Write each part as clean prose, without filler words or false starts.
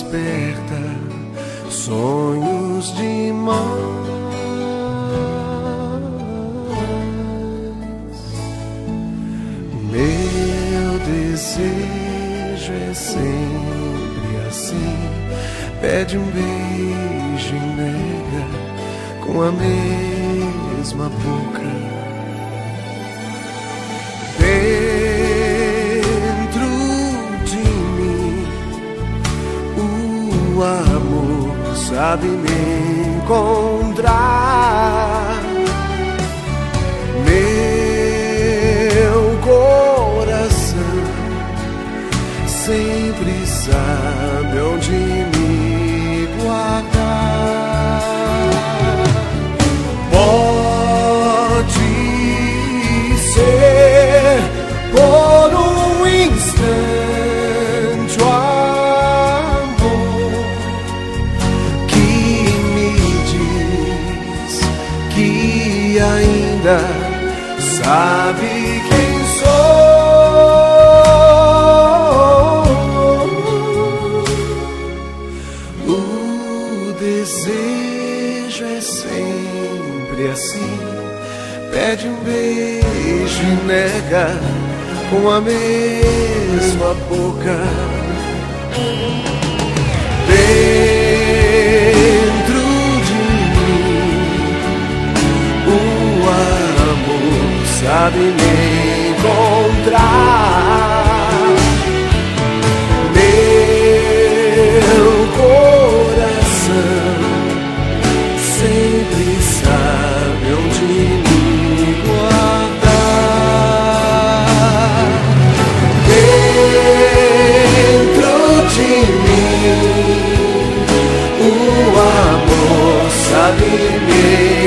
desperta sonhos demais. Meu desejo é sempre assim: pede um beijo e nega com a mesma boca. Dentro de mim o amor sabe me encontrar. Meu coração sempre sabe onde me guardar. Pode ser por um instante o amor que me diz que ainda sabe quem sou. O desejo é sempre assim: pede um beijo e nega com a mesma boca. Dentro de mim o amor sabe me encontrar. Meu coração sempre sabe onde me guardar. Dentro de mim o amor sabe me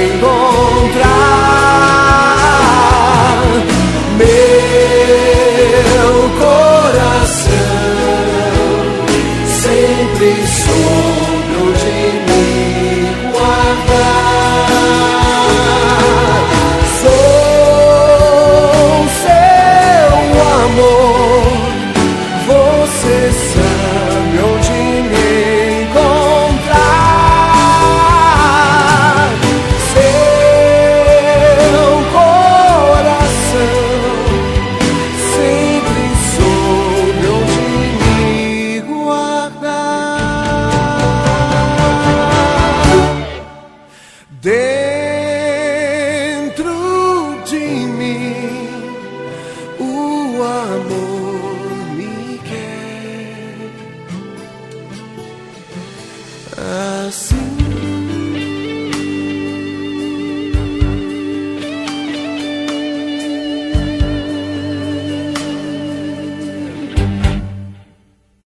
encontrar. Meu coração sempre soube onde me guardar. Sou seu amor, você sabe onde me encontrar. Seu coração sempre soube onde me guardar. Dentro de mim o amor me quer assim.